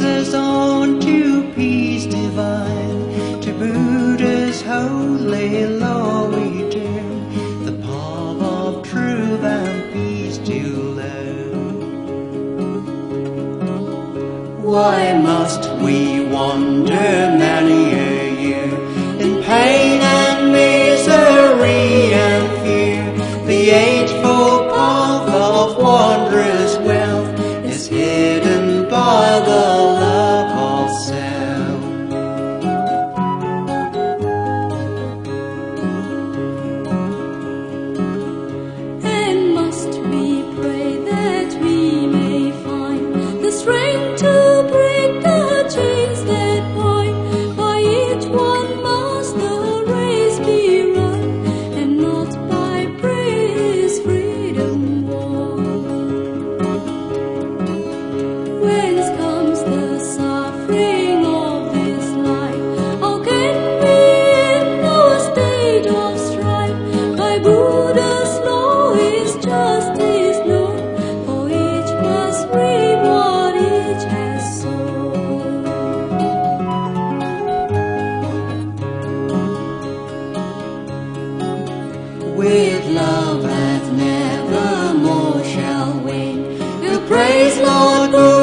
us on to peace divine, to Buddha's holy law we turn, the path of truth and peace to learn. Why must we wander many a year in pain and misery and fear? The eightfold path of wondrous wealth is hidden by the love of self. And must we pray that we may find the strength to break the chains that bind? By each one must the race be run, and not by praise freedom won. Whence comes the suffering of this life? How can we in no state of strife? By Buddha's law is justice known, for each must reap what each has sown. With love that never more shall wane, we'll praise Lord Buddha.